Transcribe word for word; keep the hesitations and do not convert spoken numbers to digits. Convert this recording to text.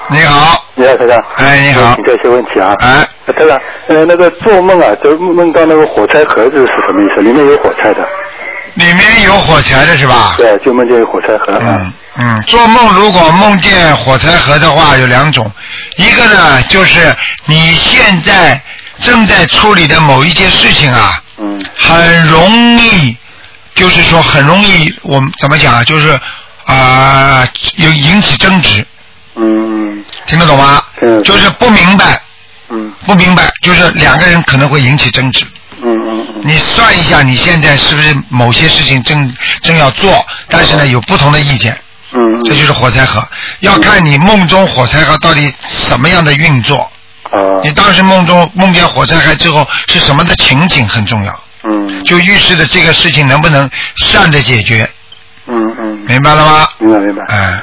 你好。 你好，台长。 哎，你好。 请教一些问题啊。 哎。 台长，呃，那个做梦啊，就梦到那个火柴盒子是什么意思？里面有火柴的。 里面有火柴的是吧？ 对，就梦见有火柴盒。 嗯嗯，做梦如果梦见火柴盒的话，有两种，一个呢就是你现在正在处理的某一件事情啊， 嗯， 很容易，就是说很容易，我们怎么讲啊？就是啊、呃，有引起争执。 嗯， 听得懂吗？ 嗯， 就是不明白。 嗯， 不明白，就是两个人可能会引起争执。 嗯嗯嗯。 你算一下，你现在是不是某些事情正正要做，但是呢有不同的意见。 嗯嗯。 这就是火柴盒，要看你梦中火柴盒到底什么样的运作。 啊。 你当时梦中梦见火柴盒之后是什么的情景很重要。 嗯。 就预示的这个事情能不能善的解决。 嗯嗯。 明白了吗？ 明白明白。 哎。